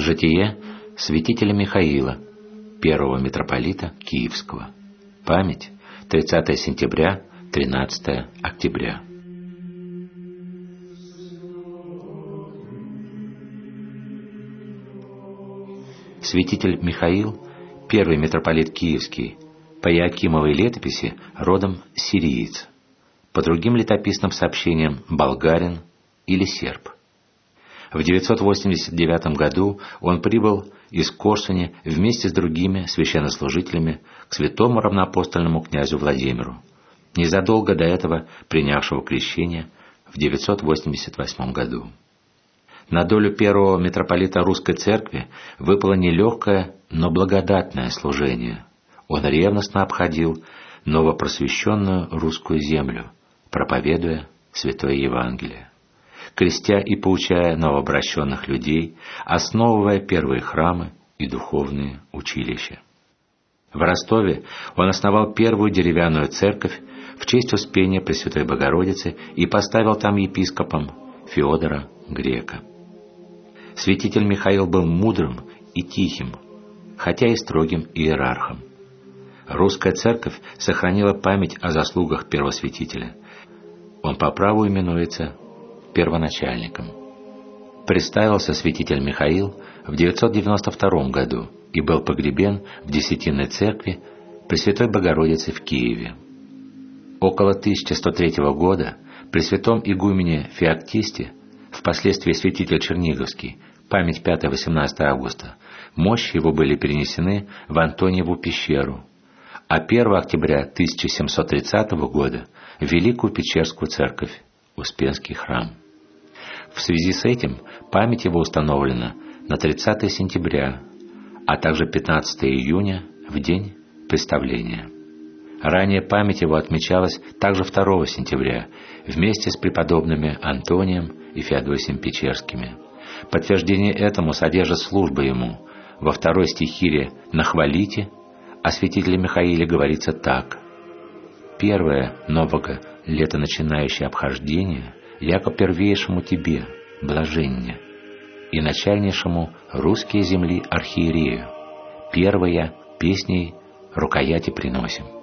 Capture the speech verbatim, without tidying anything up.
Житие святителя Михаила, первого митрополита Киевского. Память тридцатое сентября, тринадцатое октября. Святитель Михаил, первый митрополит Киевский, по Иоакимовой летописи родом сириец, по другим летописным сообщениям болгарин или серб. В девятьсот восемьдесят девятом году он прибыл из Корсуни вместе с другими священнослужителями к святому равноапостольному князю Владимиру, незадолго до этого принявшего крещение в девятьсот восемьдесят восьмом году. На долю первого митрополита Русской Церкви выпало нелегкое, но благодатное служение. Он ревностно обходил новопросвещенную русскую землю, проповедуя Святое Евангелие, крестя и поучая новообращенных людей, основывая первые храмы и духовные училища. В Ростове он основал первую деревянную церковь в честь Успения Пресвятой Богородицы и поставил там епископом Феодора Грека. Святитель Михаил был мудрым и тихим, хотя и строгим иерархом. Русская церковь сохранила память о заслугах первосвятителя. Он по праву именуется первоначальником. Представился святитель Михаил в девятьсот девяносто втором году и был погребен в Десятинной церкви Пресвятой Богородицы в Киеве. Около тысяча сто третьего года при святом игумене Феоктисте, впоследствии святитель Черниговский, память пятое-восемнадцатое августа, мощи его были перенесены в Антониеву пещеру, а первого октября тысяча семьсот тридцатого года в Великую Печерскую церковь, Успенский храм. В связи с этим память его установлена на тридцатое сентября, а также пятнадцатое июня в день представления. Ранее память его отмечалась также второго сентября вместе с преподобными Антонием и Феодосием Печерскими. Подтверждение этому содержит служба ему. Во второй стихире «На хвалите» о святителе Михаиле говорится так: «Первое нового лето начинающее обхождение, яко первейшему тебе, блаженне, и начальнейшему русские земли архиерею, первая песней рукояти приносим».